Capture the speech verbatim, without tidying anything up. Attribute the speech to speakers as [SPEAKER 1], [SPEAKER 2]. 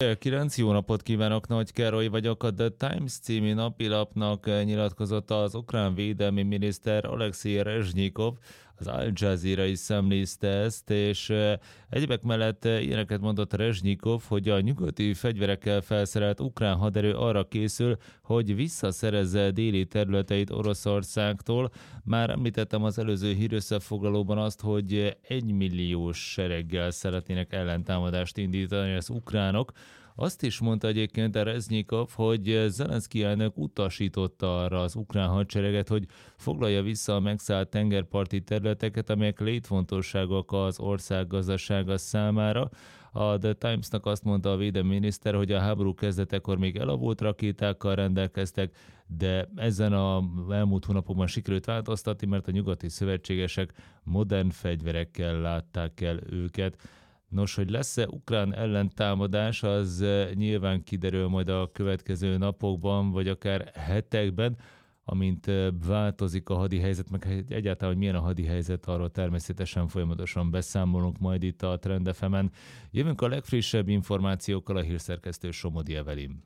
[SPEAKER 1] kilenc jó napot kívánok, Nagy Károly vagyok. A The Times című napilapnak nyilatkozott az ukrán védelmi miniszter Oleksij Rezsnyikov, az Al Jazeera is szemlézte ezt, és egyebek mellett ilyeneket mondott Rezsnyikov, hogy a nyugati fegyverekkel felszerelt ukrán haderő arra készül, hogy visszaszerezze déli területeit Oroszországtól. Már említettem az előző hírösszefoglalóban azt, hogy egymilliós sereggel szeretnének ellentámadást indítani az ukránok. Azt is mondta egyébként a Reznyikov, hogy Zelenszky elnök utasította arra az ukrán hadsereget, hogy foglalja vissza a megszállt tengerparti területeket, amelyek létfontosságok az ország gazdasága számára. A The Times-nak azt mondta a védelmi miniszter, hogy a háború kezdetekor még elavult rakétákkal rendelkeztek, de ezen a elmúlt hónapokban sikerült változtatni, mert a nyugati szövetségesek modern fegyverekkel látták el őket. Nos, hogy lesz-e ukrán ellentámadás, az nyilván kiderül majd a következő napokban, vagy akár hetekben, amint változik a hadi helyzet, meg egyáltalán, hogy milyen a hadi helyzet, arról természetesen folyamatosan beszámolunk majd itt a Trend ef emen. Jövünk a legfrissebb információkkal, a hírszerkesztő Somodi Evelin.